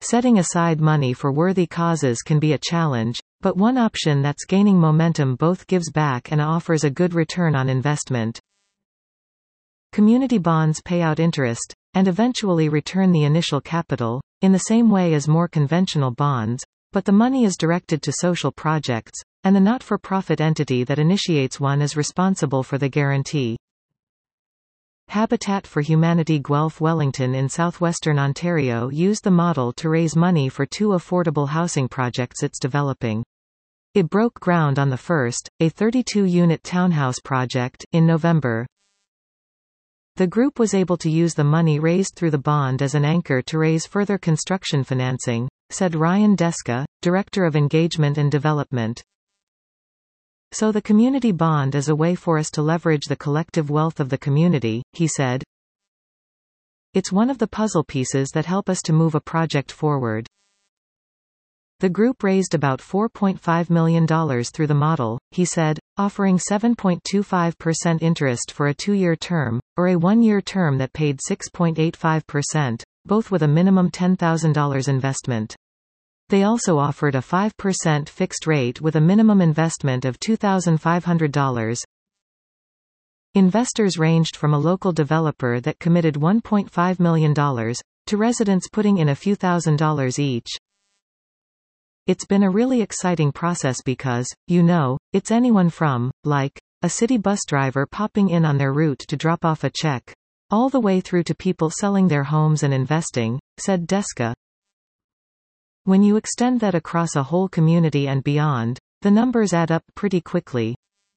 Setting aside money for worthy causes can be a challenge, but one option that's gaining momentum both gives back and offers a good return on investment. Community bonds pay out interest, and eventually return the initial capital, in the same way as more conventional bonds, but the money is directed to social projects, and the not-for-profit entity that initiates one is responsible for the guarantee. Habitat for Humanity Guelph Wellington in southwestern Ontario used the model to raise money for 2 affordable housing projects it's developing. It broke ground on the first, a 32-unit townhouse project, in November. The group was able to use the money raised through the bond as an anchor to raise further construction financing, said Ryan Deska, Director of Engagement and Development. So the community bond is a way for us to leverage the collective wealth of the community, he said. It's one of the puzzle pieces that help us to move a project forward. The group raised about $4.5 million through the model, he said, offering 7.25% interest for a 2-year term, or a 1-year term that paid 6.85%, both with a minimum $10,000 investment. They also offered a 5% fixed rate with a minimum investment of $2,500. Investors ranged from a local developer that committed $1.5 million, to residents putting in a few $1,000s each. It's been a really exciting process because, it's anyone from, like, a city bus driver popping in on their route to drop off a check, all the way through to people selling their homes and investing, said Deska. When you extend that across a whole community and beyond, the numbers add up pretty quickly.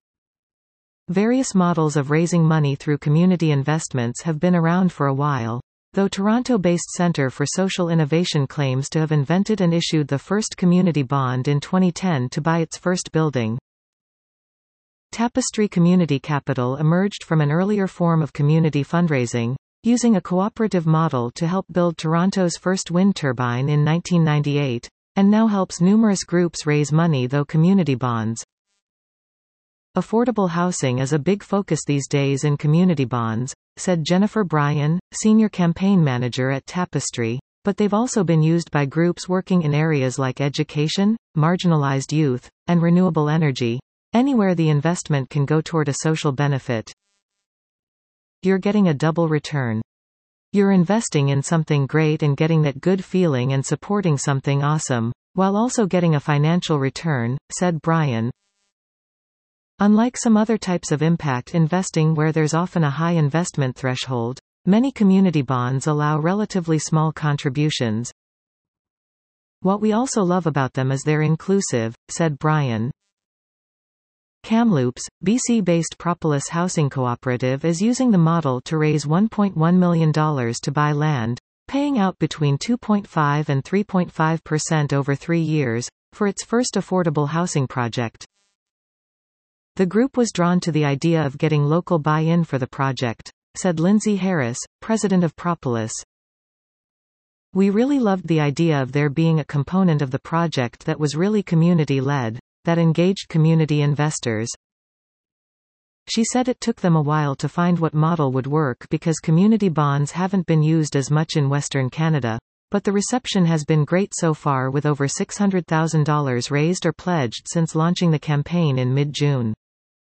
Various models of raising money through community investments have been around for a while, though Toronto-based Centre for Social Innovation claims to have invented and issued the first community bond in 2010 to buy its first building. Tapestry Community Capital emerged from an earlier form of community fundraising, using a cooperative model to help build Toronto's first wind turbine in 1998, and now helps numerous groups raise money through community bonds. Affordable housing is a big focus these days in community bonds, said Jennifer Bryan, Senior Campaign Manager at Tapestry, but they've also been used by groups working in areas like education, marginalized youth, and renewable energy, anywhere the investment can go toward a social benefit. You're getting a double return. You're investing in something great and getting that good feeling and supporting something awesome, while also getting a financial return, said Bryan. Unlike some other types of impact investing where there's often a high investment threshold, many community bonds allow relatively small contributions. What we also love about them is they're inclusive, said Bryan. Kamloops, BC-based Propolis Housing Cooperative is using the model to raise $1.1 million to buy land, paying out between 2.5 and 3.5% over 3 years, for its first affordable housing project. The group was drawn to the idea of getting local buy-in for the project, said Lindsay Harris, president of Propolis. We really loved the idea of there being a component of the project that was really community-led, that engaged community investors. She said it took them a while to find what model would work because community bonds haven't been used as much in Western Canada, but the reception has been great so far with over $600,000 raised or pledged since launching the campaign in mid-June.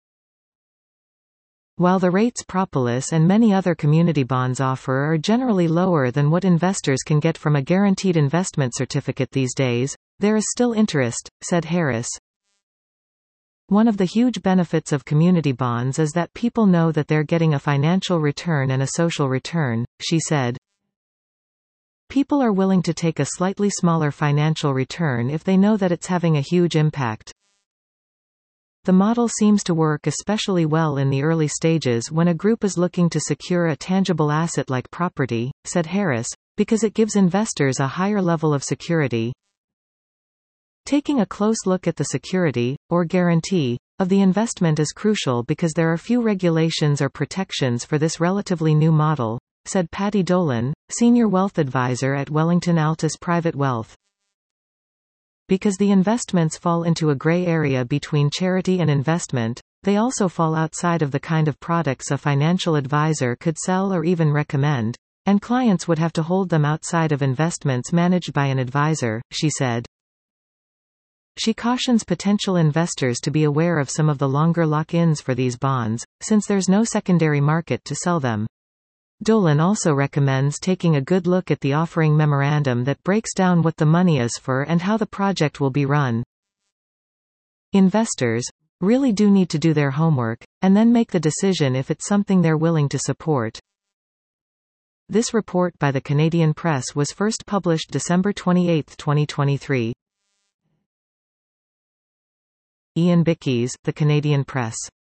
While the rates Propolis and many other community bonds offer are generally lower than what investors can get from a guaranteed investment certificate these days, there is still interest, said Harris. One of the huge benefits of community bonds is that people know that they're getting a financial return and a social return, she said. People are willing to take a slightly smaller financial return if they know that it's having a huge impact. The model seems to work especially well in the early stages when a group is looking to secure a tangible asset like property, said Harris, because it gives investors a higher level of security. Taking a close look at the security, or guarantee, of the investment is crucial because there are few regulations or protections for this relatively new model, said Patty Dolan, Senior Wealth Advisor at Wellington Altus Private Wealth. Because the investments fall into a gray area between charity and investment, they also fall outside of the kind of products a financial advisor could sell or even recommend, And clients would have to hold them outside of investments managed by an advisor, she said. She cautions potential investors to be aware of some of the longer lock-ins for these bonds, since there's no secondary market to sell them. Dolan also recommends taking a good look at the offering memorandum that breaks down what the money is for and how the project will be run. Investors really do need to do their homework, and then make the decision if it's something they're willing to support. This report by the Canadian Press was first published December 28, 2023. Ian Bickes, The Canadian Press.